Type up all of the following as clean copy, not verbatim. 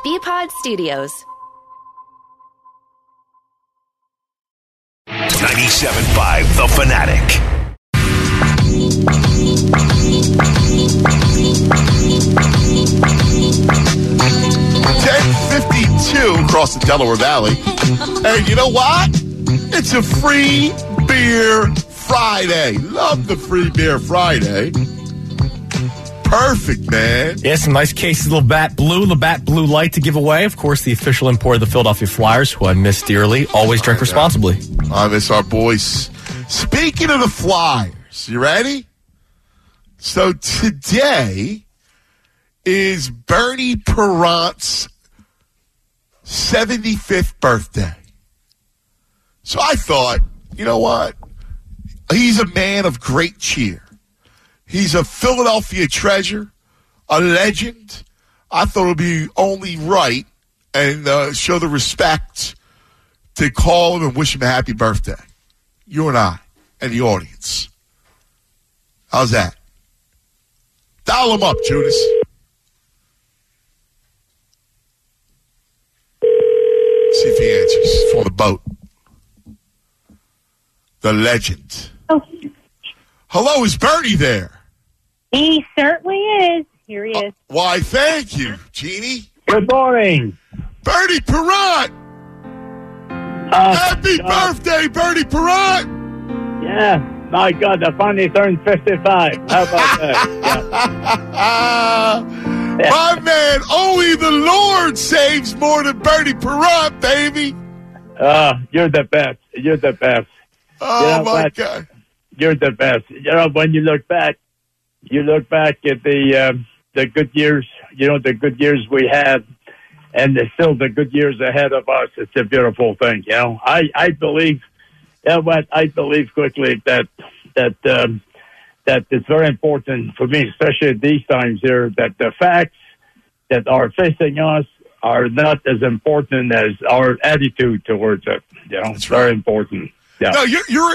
BPod Studios. 97.5 The Fanatic. 10:52 across the Delaware Valley. And you know what? It's a free beer Friday. Love the free beer Friday. Perfect, man. Yeah, some nice cases of Labatt Blue Light to give away. Of course, the official import of the Philadelphia Flyers, who I miss dearly. Always drink responsibly. I miss our boys. Speaking of the Flyers, you ready? So today is Bernie Parent's 75th birthday. So I thought, you know what? He's a man of great cheer. He's a Philadelphia treasure, a legend. I thought it would be only right and show the respect to call him and wish him a happy birthday. You and I and the audience. How's that? Dial him up, Judas. See if he answers. It's on the boat. The legend. Oh. Hello, is Bernie there? He certainly is. Here he is. Why, thank you, Jeannie. Good morning. Bernie Parent! Happy birthday, Bernie Parent! Yeah, my God, I finally turned 55. How about that? Yeah. My man, only the Lord saves more than Bernie Parent, baby. You're the best. You're the best. Oh, my God. You're the best. You know, when you look back at the good years, you know, the good years we had, and there's still the good years ahead of us. It's a beautiful thing, you know. I believe, you know what, I believe quickly that it's very important for me, especially at these times here, that the facts that are facing us are not as important as our attitude towards it. You know, it's very important. Yeah. No, you're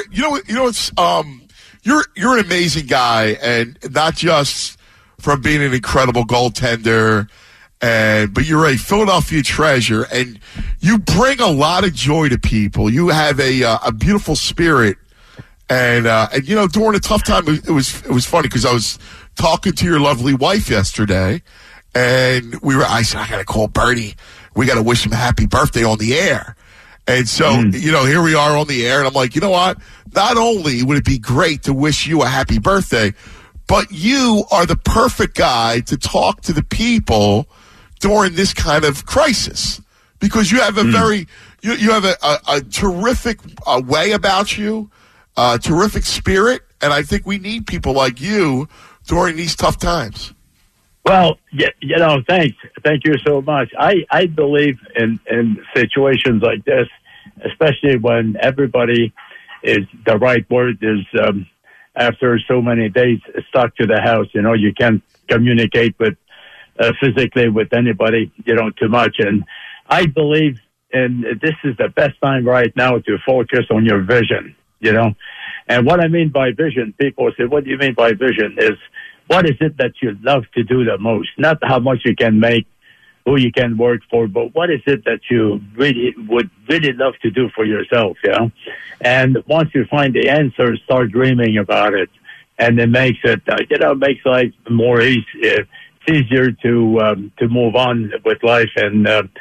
an amazing guy, and not just from being an incredible goaltender, but you're a Philadelphia treasure, and you bring a lot of joy to people. You have a beautiful spirit, and you know, during a tough time, it was funny because I was talking to your lovely wife yesterday, and I said, I got to call Bernie. We got to wish him a happy birthday on the air. And so, you know, here we are on the air, and I'm like, you know what? Not only would it be great to wish you a happy birthday, but you are the perfect guy to talk to the people during this kind of crisis, because you have a you have a terrific way about you, terrific spirit, and I think we need people like you during these tough times. Well, you know, thanks. Thank you so much. I believe in situations like this, especially when everybody is, the right word is, after so many days stuck to the house, you know, you can't communicate with physically with anybody, you know, too much. And I believe, and this is the best time right now to focus on your vision, you know. And what I mean by vision, people say, what do you mean by vision? Is what is it that you love to do the most? Not how much you can make, who you can work for, but what is it that you would really love to do for yourself, you know? And once you find the answer, start dreaming about it. And it makes it, you know, makes life more easy. It's easier to move on with life. And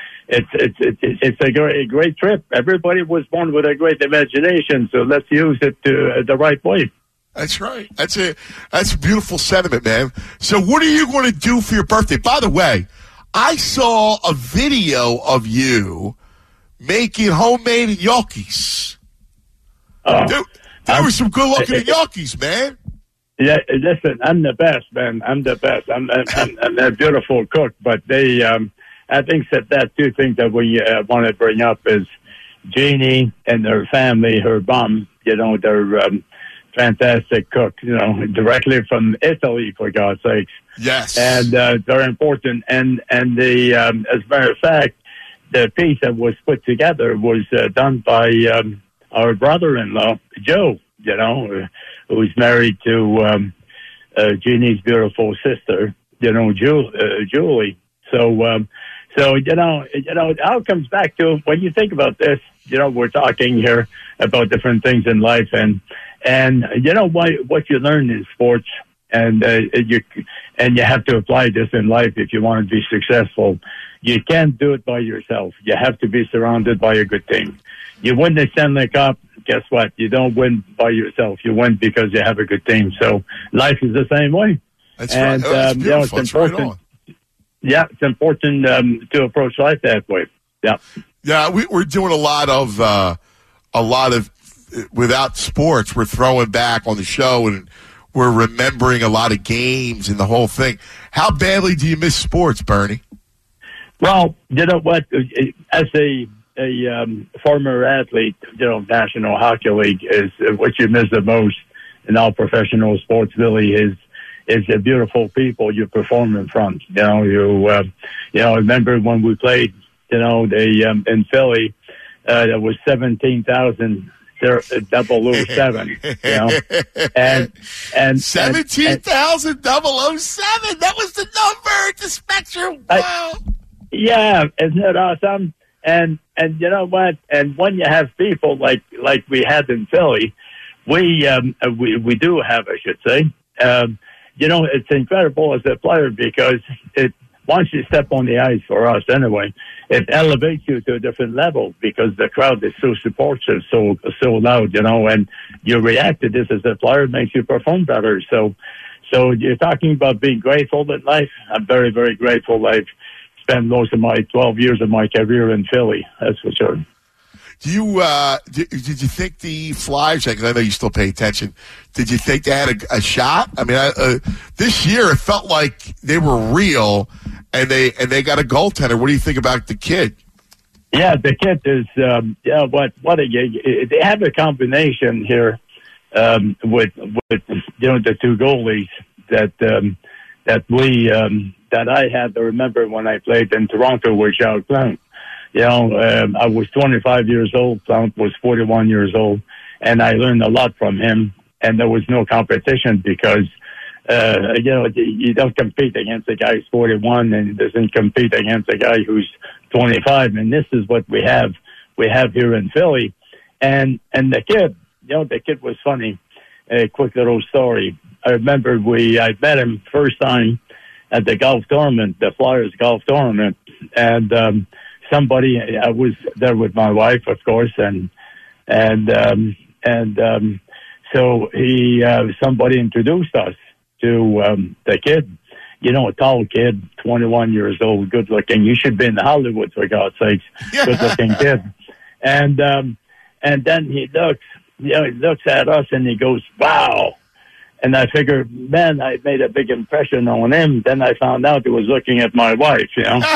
it's a great trip. Everybody was born with a great imagination, so let's use it the right way. That's right. That's a beautiful sentiment, man. So what are you going to do for your birthday? By the way, I saw a video of you making homemade gnocchis. There were some good-looking gnocchis, man. Yeah, listen, I'm the best, man. I'm the best. I'm a beautiful cook, but they, I think that two things that we want to bring up is Jeannie and her family, her mom, you know, they're fantastic cook, you know, directly from Italy, for God's sakes. Yes. And they're important. And the as a matter of fact, the piece that was put together was done by our brother-in-law, Joe, you know, who's married to Jeannie's beautiful sister, you know, Julie. So So, it all comes back to when you think about this, we're talking here about different things in life and what you learn in sports and you have to apply this in life if you want to be successful. You can't do it by yourself. You have to be surrounded by a good team. You win the Stanley Cup, guess what? You don't win by yourself. You win because you have a good team. So life is the same way. That's right. It's important. Right. Yeah, it's important to approach life that way. Yeah. Yeah, we're doing a lot of without sports. We're throwing back on the show and we're remembering a lot of games and the whole thing. How badly do you miss sports, Bernie? Well, you know what? As a former athlete, National Hockey League is what you miss the most in all professional sports. Really, is the beautiful people you perform in front. Remember when we played, in Philly, there was 17,000. 007, and 17,000 007. That was the number at the Spectrum. Wow. Yeah, isn't it awesome? And you know what? And when you have people like we had in Philly, we do have, I should say. It's incredible as a player because once you step on the ice, for us anyway, it elevates you to a different level because the crowd is so supportive, so loud, and you react to this as a player, it makes you perform better. So you're talking about being grateful in life. I'm very, very grateful. I've spent most of my 12 years of my career in Philly, that's for sure. Do you did you think the Flyers? Because I know you still pay attention. Did you think they had a shot? I mean, this year it felt like they were real, and they got a goaltender. What do you think about the kid? Yeah, the kid is they have a combination here with the two goalies that I had to remember when I played in Toronto with Jacques Plante. I was 25 years old. Plante was 41 years old, and I learned a lot from him. And there was no competition because, you don't compete against a guy who's 41 and doesn't compete against a guy who's 25. And this is what we have here in Philly. And the kid was funny. A quick little story. I remember I met him first time at the golf tournament, the Flyers golf tournament, and I was there with my wife, of course, and so somebody introduced us to the kid, a tall kid, 21 years old, good looking. You should be in Hollywood, for God's sakes, good looking kid. And then he looks at us and he goes, "Wow." And I figured, man, I made a big impression on him. Then I found out he was looking at my wife,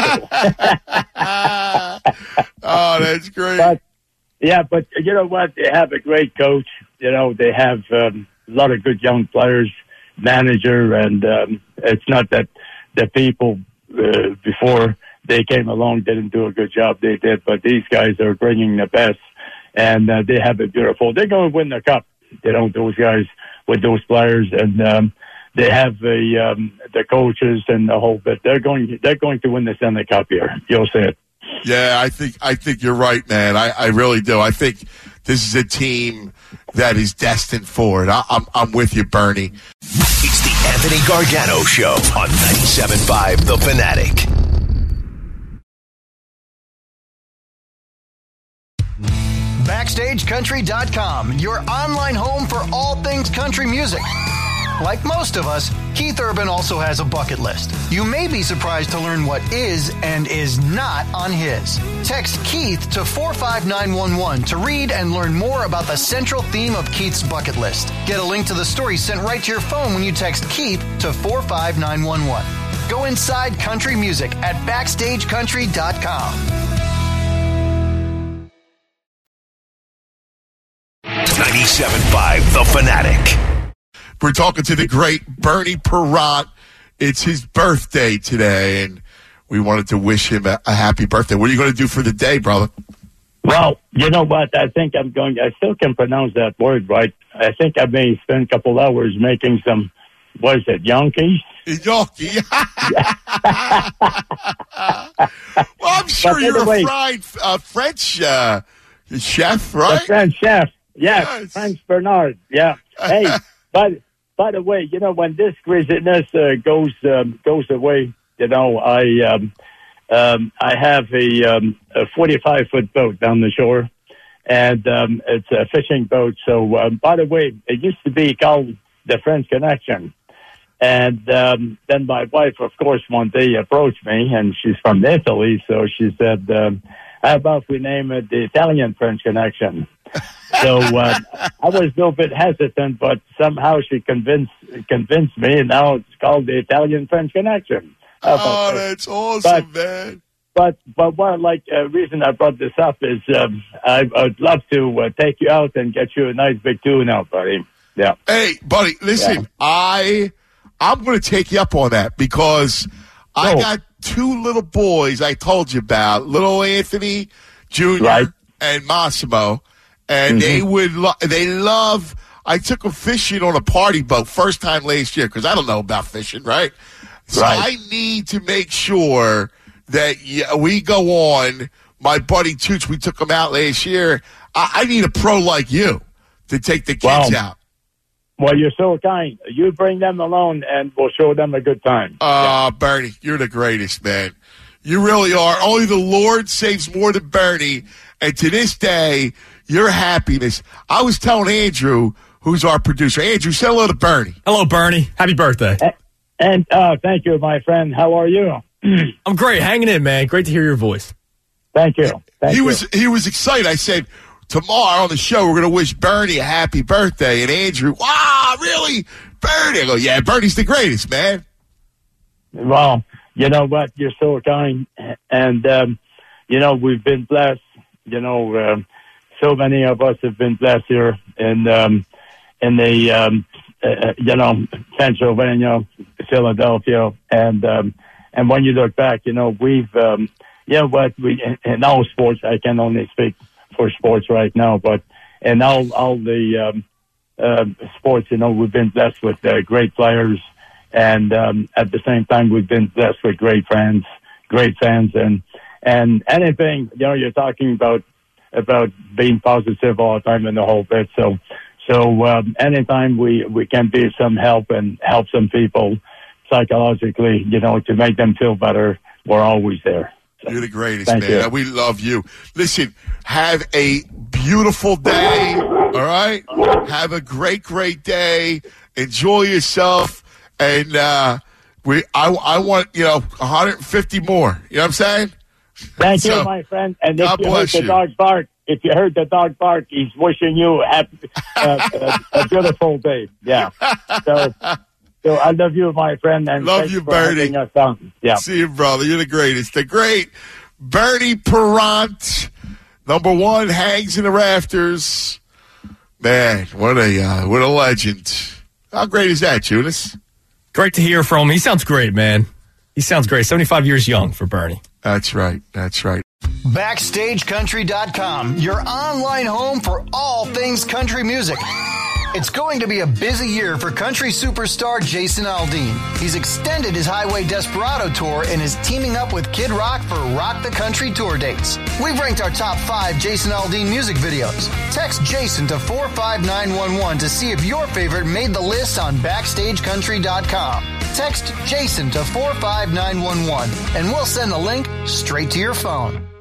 Oh, that's great. But you know what? They have a great coach. They have a lot of good young players, manager, and it's not that the people before they came along didn't do a good job. They did, but these guys are bringing the best, and they have it beautiful. They're going to win the cup. Those guys with those players, and they have the coaches and the whole bit. They're going to win the Stanley Cup here. You'll see it. Yeah, I think you're right, man. I really do. I think this is a team that is destined for it. I'm with you, Bernie. It's the Anthony Gargano Show on 97.5 The Fanatic. BackstageCountry.com, your online home for all things country music. Like most of us, Keith Urban also has a bucket list. You may be surprised to learn what is and is not on his. Text Keith to 45911 to read and learn more about the central theme of Keith's bucket list. Get a link to the story sent right to your phone when you text Keith to 45911. Go inside country music at BackstageCountry.com. 97.5 The Fanatic. We're talking to the great Bernie Parent. It's his birthday today, and we wanted to wish him a happy birthday. What are you going to do for the day, brother? Well, you know what? I think I still can pronounce that word right. I think I may spend a couple hours making some, what is it, Yonkies? Yonkie. sure you're a fried French chef, right? The French chef. Yes, Yes. French Bernard. Yeah. Hey, but by the way, when this craziness goes away, I have a 45-foot boat down the shore, and it's a fishing boat. So, by the way, it used to be called the French Connection. And then my wife, of course, one day approached me, and she's from Italy, so she said, how about we name it the Italian-French Connection? So I was a little bit hesitant, but somehow she convinced me, and now it's called the Italian-French Connection. Oh, that's awesome, man. But one reason I brought this up is I'd love to take you out and get you a nice big tuna, buddy. Yeah. Hey, buddy, listen, I'm going to take you up on that because I got two little boys I told you about, little Anthony Jr. and Massimo, and they love. I took them fishing on a party boat first time last year because I don't know about fishing, right? So I need to make sure that we go on. My buddy Tooch, we took him out last year. I need a pro like you to take the kids out. Well, you're so kind. You bring them along, and we'll show them a good time. Bernie, you're the greatest, man. You really are. Only the Lord saves more than Bernie. And to this day, your happiness. I was telling Andrew, who's our producer. Andrew, say hello to Bernie. Hello, Bernie. Happy birthday. And thank you, my friend. How are you? I'm great. Hanging in, man. Great to hear your voice. Thank you. He was excited. I said, tomorrow on the show, we're going to wish Bernie a happy birthday. And Andrew, wow, really? Bernie? I go, yeah, Bernie's the greatest, man. Well, you know what? You're so kind. And, we've been blessed. So many of us have been blessed here in the Pennsylvania, Philadelphia. And when you look back, we've, in all sports, I can only speak for sports right now, but in all the sports, we've been blessed with great players, and at the same time, we've been blessed with great fans, and anything, you're talking about being positive all the time and the whole bit. So anytime we can be some help and help some people psychologically, to make them feel better, we're always there. You're the greatest, man. You. We love you. Listen, have a beautiful day, all right? Have a great, great day. Enjoy yourself. And I want, 150 more. You know what I'm saying? Thank you, my friend. And if you heard the dog bark, he's wishing you a beautiful day. Yeah. So I love you, my friend. And love you, Bernie. Yeah. See you, brother. You're the greatest. The great Bernie Parent, number one, hangs in the rafters. Man, what a legend. How great is that, Judas? Great to hear from him. He sounds great, man. He sounds great. 75 years young for Bernie. That's right. BackstageCountry.com, your online home for all things country music. It's going to be a busy year for country superstar Jason Aldean. He's extended his Highway Desperado tour and is teaming up with Kid Rock for Rock the Country tour dates. We've ranked our top 5 Jason Aldean music videos. Text Jason to 45911 to see if your favorite made the list on BackstageCountry.com. Text Jason to 45911 and we'll send the link straight to your phone.